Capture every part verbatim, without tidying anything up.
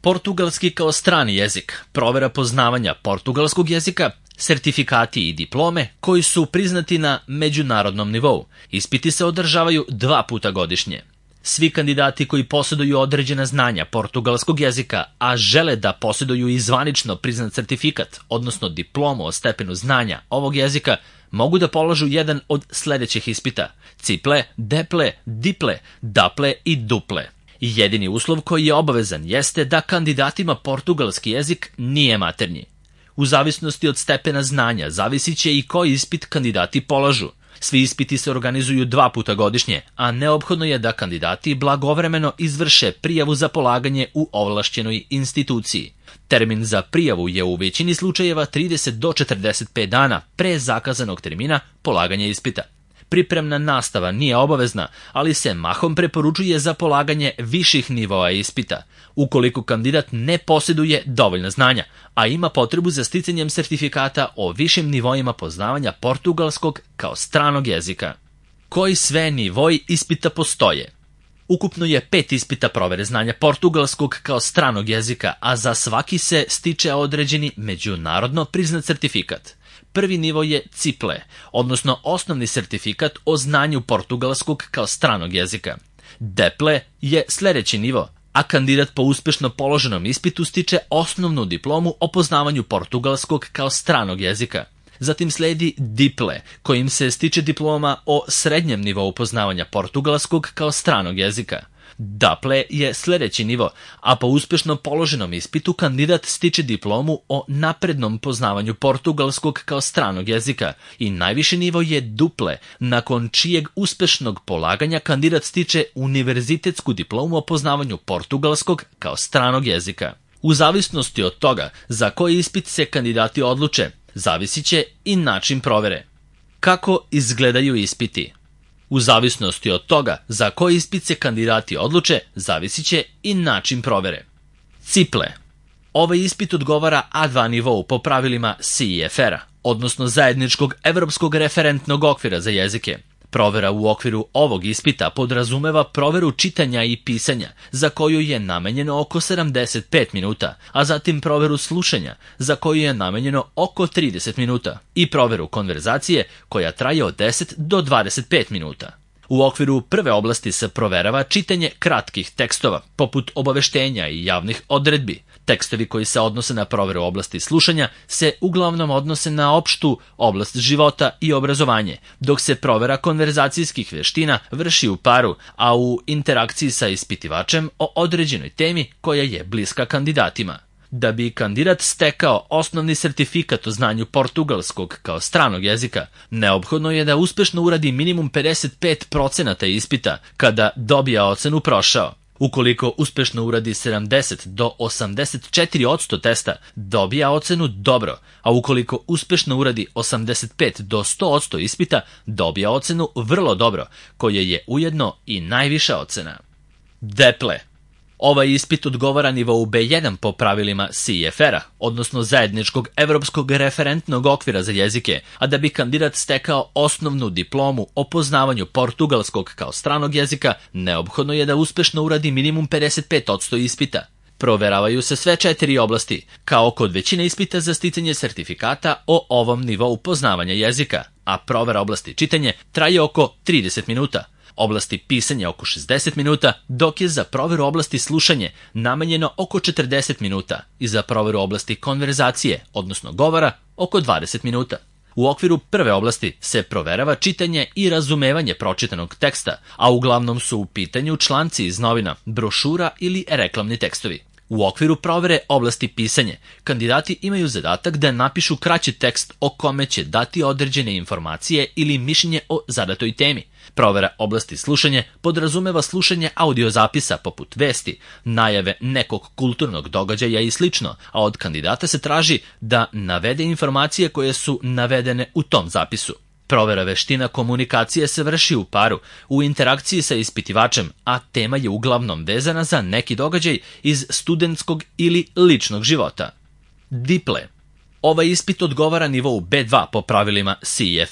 Portugalski kao strani jezik, provera poznavanja portugalskog jezika, sertifikati i diplome koji su priznati na međunarodnom nivou. Ispiti se održavaju dva puta godišnje. Svi kandidati koji posjeduju određena znanja portugalskog jezika, a žele da posjeduju i zvanično priznat sertifikat, odnosno diplomu o stepenu znanja ovog jezika, mogu da polažu jedan od sledećih ispita: ciple, deple, diple, daple i duple. Jedini uslov koji je obavezan jeste da kandidatima portugalski jezik nije maternji. U zavisnosti od stepena znanja zavisit će i koji ispit kandidati polažu. Svi ispiti se organizuju dva puta godišnje, a neophodno je da kandidati blagovremeno izvrše prijavu za polaganje u ovlašćenoj instituciji. Termin za prijavu je u većini slučajeva trideset do četrdeset pet dana pre zakazanog termina polaganja ispita. Pripremna nastava nije obavezna, ali se mahom preporučuje za polaganje viših nivoa ispita, ukoliko kandidat ne posjeduje dovoljna znanja, a ima potrebu za sticanjem sertifikata o višim nivoima poznavanja portugalskog kao stranog jezika. Koji sve nivoi ispita postoje? Ukupno je pet ispita provere znanja portugalskog kao stranog jezika, a za svaki se stiče određeni međunarodno priznat sertifikat. Prvi nivo je ciple, odnosno osnovni sertifikat o znanju portugalskog kao stranog jezika. Deple je sledeći nivo, a kandidat po uspešno položenom ispitu stiče osnovnu diplomu o poznavanju portugalskog kao stranog jezika. Zatim sledi diple, kojim se stiče diploma o srednjem nivou poznavanja portugalskog kao stranog jezika. Daple je sledeći nivo, a po uspešno položenom ispitu kandidat stiče diplomu o naprednom poznavanju portugalskog kao stranog jezika i najviši nivo je duple, nakon čijeg uspešnog polaganja kandidat stiče univerzitetsku diplomu o poznavanju portugalskog kao stranog jezika. U zavisnosti od toga za koji ispit se kandidati odluče, zavisit će i način provere. Kako izgledaju ispiti? U zavisnosti od toga za koji ispit se kandidati odluče, zavisit će i način provere. Ciple. Ovaj ispit odgovara A dva nivou po pravilima C I F R-a, odnosno Zajedničkog evropskog referentnog okvira za jezike. Provera u okviru ovog ispita podrazumeva proveru čitanja i pisanja, za koju je namenjeno oko sedamdeset pet minuta, a zatim proveru slušanja, za koju je namenjeno oko trideset minuta, i proveru konverzacije, koja traje od deset do dvadeset pet minuta. U okviru prve oblasti se proverava čitanje kratkih tekstova, poput obaveštenja i javnih odredbi. Tekstovi koji se odnose na proveru oblasti slušanja se uglavnom odnose na opštu oblast života i obrazovanje, dok se provera konverzacijskih veština vrši u paru, a u interakciji sa ispitivačem o određenoj temi koja je bliska kandidatima. Da bi kandidat stekao osnovni sertifikat o znanju portugalskog kao stranog jezika, neophodno je da uspešno uradi minimum pedeset pet procenata ispita kada dobija ocenu prošao. Ukoliko uspešno uradi sedamdeset do osamdeset četiri posto testa, dobija ocenu dobro, a ukoliko uspešno uradi osamdeset pet do sto posto ispita, dobija ocenu vrlo dobro, koja je ujedno i najviša ocena. Deple. Ovaj ispit odgovara nivou B jedan po pravilima C I F R-a, odnosno Zajedničkog evropskog referentnog okvira za jezike, a da bi kandidat stekao osnovnu diplomu o poznavanju portugalskog kao stranog jezika, neophodno je da uspešno uradi minimum pedeset pet posto ispita. Proveravaju se sve četiri oblasti, kao kod većine ispita za sticanje sertifikata o ovom nivou poznavanja jezika, a provera oblasti čitanje traje oko trideset minuta. Oblasti pisanja oko šezdeset minuta, dok je za proveru oblasti slušanje namenjeno oko četrdeset minuta i za proveru oblasti konverzacije, odnosno govora, oko dvadeset minuta. U okviru prve oblasti se proverava čitanje i razumevanje pročitanog teksta, a uglavnom su u pitanju članci iz novina, brošura ili reklamni tekstovi. U okviru provere oblasti pisanje, kandidati imaju zadatak da napišu kraći tekst o kome će dati određene informacije ili mišljenje o zadatoj temi. Provera oblasti slušanje podrazumeva slušanje audiozapisa poput vesti, najave nekog kulturnog događaja i slično, a od kandidata se traži da navede informacije koje su navedene u tom zapisu. Provera veština komunikacije se vrši u paru, u interakciji sa ispitivačem, a tema je uglavnom vezana za neki događaj iz studentskog ili ličnog života. Diple. Ovaj ispit odgovara nivou B dva po pravilima C I F R-a,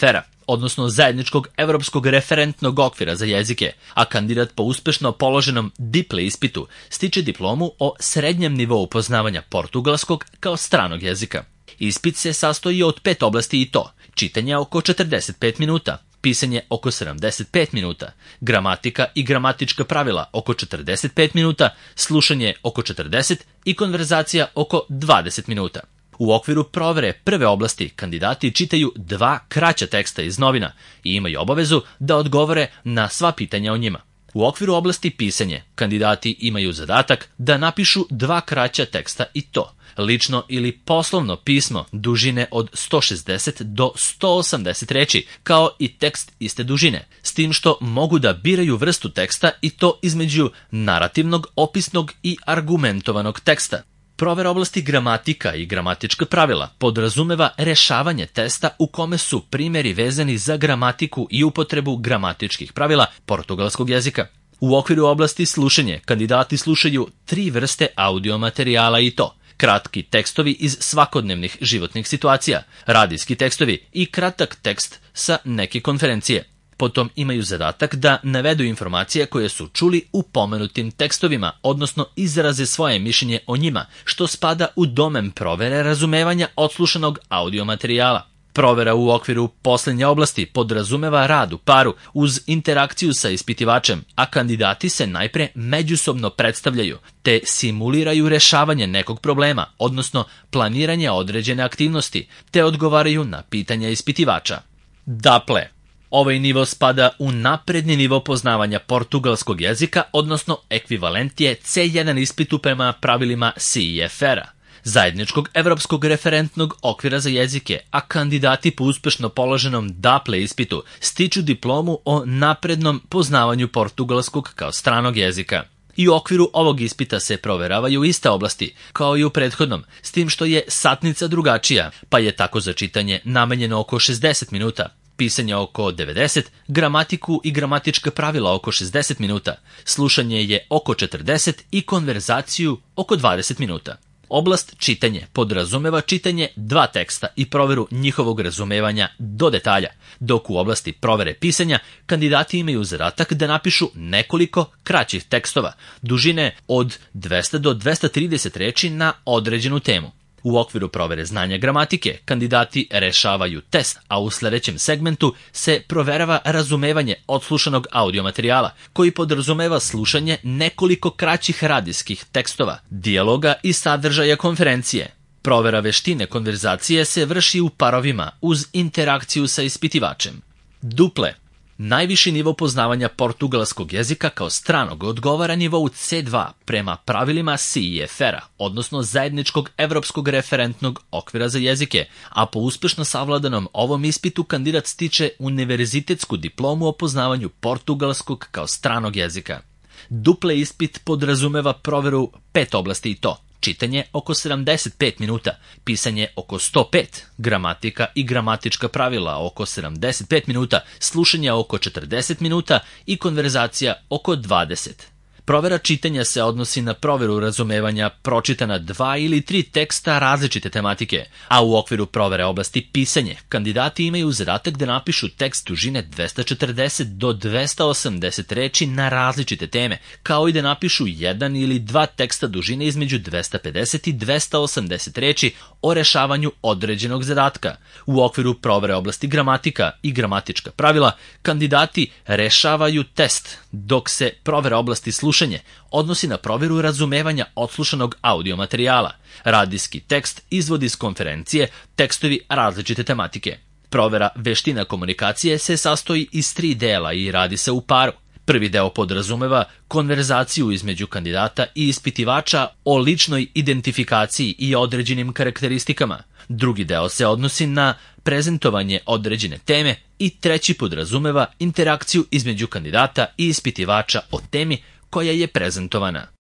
odnosno zajedničkog evropskog referentnog okvira za jezike, a kandidat po uspešno položenom DIPLE ispitu stiče diplomu o srednjem nivou poznavanja portugalskog kao stranog jezika. Ispit se sastoji od pet oblasti i to: čitanje oko četrdeset pet minuta, pisanje oko sedamdeset pet minuta, gramatika i gramatička pravila oko četrdeset pet minuta, slušanje oko četrdeset i konverzacija oko dvadeset minuta. U okviru provere prve oblasti kandidati čitaju dva kraća teksta iz novina i imaju obavezu da odgovore na sva pitanja o njima. U okviru oblasti pisanje kandidati imaju zadatak da napišu dva kraća teksta i to: lično ili poslovno pismo dužine od sto šezdeset do sto osamdeset reči, kao i tekst iste dužine, s tim što mogu da biraju vrstu teksta i to između narativnog, opisnog i argumentovanog teksta. Provera oblasti gramatika i gramatička pravila podrazumeva rešavanje testa u kome su primjeri vezani za gramatiku i upotrebu gramatičkih pravila portugalskog jezika. U okviru oblasti slušanje kandidati slušaju tri vrste audio materijala i to: kratki tekstovi iz svakodnevnih životnih situacija, radijski tekstovi i kratak tekst sa neke konferencije. Potom imaju zadatak da navedu informacije koje su čuli u pomenutim tekstovima, odnosno izraze svoje mišljenje o njima, što spada u domen provere razumevanja odslušanog audio materijala. Provera u okviru poslednje oblasti podrazumeva rad u paru uz interakciju sa ispitivačem, a kandidati se najpre međusobno predstavljaju te simuliraju rešavanje nekog problema, odnosno planiranje određene aktivnosti, te odgovaraju na pitanja ispitivača. DAPLE. Ovaj nivo spada u napredni nivo poznavanja portugalskog jezika, odnosno ekvivalent je ce jedan ispitu prema pravilima C I F R-a, zajedničkog evropskog referentnog okvira za jezike, a kandidati po uspešno položenom DAPLE ispitu stiču diplomu o naprednom poznavanju portugalskog kao stranog jezika. I u okviru ovog ispita se proveravaju iste oblasti, kao i u prethodnom, s tim što je satnica drugačija, pa je tako za čitanje namenjeno oko šezdeset minuta, pisanje oko devedeset, gramatiku i gramatička pravila oko šezdeset minuta, slušanje je oko četrdeset i konverzaciju oko dvadeset minuta. Oblast čitanje podrazumeva čitanje dva teksta i proveru njihovog razumevanja do detalja, dok u oblasti provere pisanja kandidati imaju zadatak da napišu nekoliko kraćih tekstova, dužine od dvesta do dvesta trideset reči na određenu temu. U okviru provere znanja gramatike kandidati rešavaju test, a u sledećem segmentu se proverava razumevanje odslušanog audio materijala, koji podrazumeva slušanje nekoliko kraćih radijskih tekstova, dijaloga i sadržaja konferencije. Provera veštine konverzacije se vrši u parovima uz interakciju sa ispitivačem. DUPLE. Najviši nivo poznavanja portugalskog jezika kao stranog odgovara nivou ce dva prema pravilima C I F R-a, odnosno zajedničkog evropskog referentnog okvira za jezike, a po uspešno savladanom ovom ispitu kandidat stiče univerzitetsku diplomu o poznavanju portugalskog kao stranog jezika. DUPLE ispit podrazumeva proveru pet oblasti i to: čitanje oko sedamdeset pet minuta, pisanje oko sto pet, gramatika i gramatička pravila oko sedamdeset pet minuta, slušanje oko četrdeset minuta i konverzacija oko dvadeset. Provera čitanja se odnosi na proveru razumevanja pročitana dva ili tri teksta različite tematike, a u okviru provere oblasti pisanje kandidati imaju zadatak da napišu tekst dužine dvesta četrdeset do dvesta osamdeset reči na različite teme, kao i da napišu jedan ili dva teksta dužine između dvesta pedeset i dvesta osamdeset reči o rešavanju određenog zadatka. U okviru provere oblasti gramatika i gramatička pravila kandidati rešavaju test, dok se provera oblasti slušanja odnosi na proveru razumevanja odslušanog audio materijala. Radijski tekst izvodi iz konferencije tekstovi različite tematike. Provera veština komunikacije se sastoji iz tri dela i radi se u paru. Prvi deo podrazumeva konverzaciju između kandidata i ispitivača o ličnoj identifikaciji i određenim karakteristikama. Drugi deo se odnosi na prezentovanje određene teme i treći podrazumeva interakciju između kandidata i ispitivača o temi koja je prezentovana.